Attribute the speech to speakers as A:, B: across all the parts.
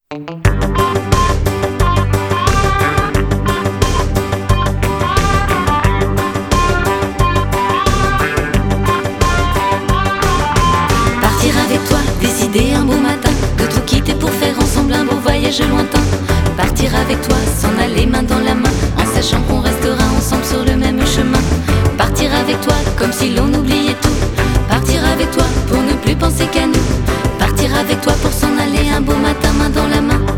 A: Partir avec toi, décider un beau matin de tout quitter pour faire ensemble un beau voyage lointain. Partir avec toi, s'en aller main dans la main, en sachant qu'on restera ensemble sur le même chemin. Partir avec toi, comme si l'on oubliait tout. Partir avec toi, pour ne plus penser qu'à nous. Partir avec toi, pour s'en aller un beau matin main dans la main.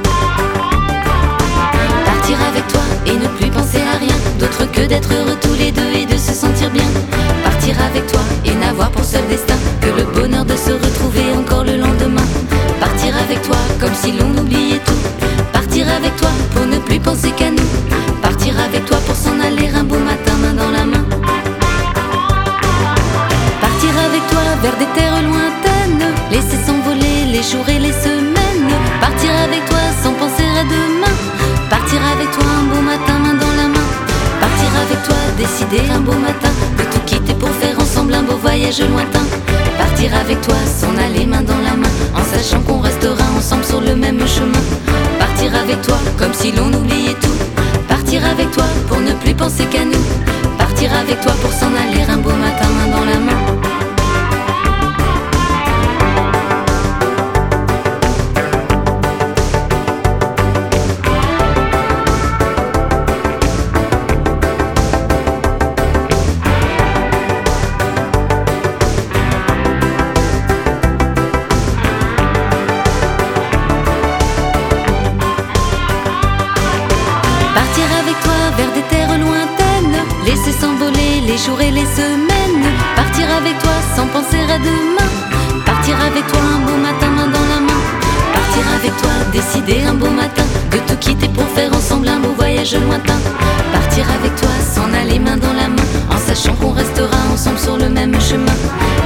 A: Partir avec toi, et ne plus penser à rien d'autre que d'être heureux tous les deux et de se sentir bien. Partir avec toi, et n'avoir pour seul destin que le bonheur de se retrouver encore le lendemain. Partir avec toi, comme si l'on oubliait tout. Partir avec toi, pour ne plus penser qu'à nous. Partir avec toi, pour s'en aller un beau matin main dans la main. Partir avec toi, vers des terres lointaines, laisser s'envoler les jours et les semaines. Partir avec toi, sans penser à demain. Partir avec toi, un beau matin main dans la main. Partir avec toi, décider un beau matin de tout quitter pour faire ensemble un beau voyage lointain. Partir avec toi, s'en aller main dans la main, en sachant qu'on restera ensemble sur le même chemin. Partir avec toi, comme si l'on oubliait tout. Partir avec toi, pour ne plus penser qu'à nous. Partir avec toi, pour s'en aller un beau matin main dans la main. Partir avec toi vers des terres lointaines, laisser s'envoler les jours et les semaines. Partir avec toi sans penser à demain. Partir avec toi un beau matin main dans la main. Partir avec toi, décider un beau matin de tout quitter pour faire ensemble un beau voyage lointain. Partir avec toi, s'en aller main dans la main, en sachant qu'on restera ensemble sur le même chemin.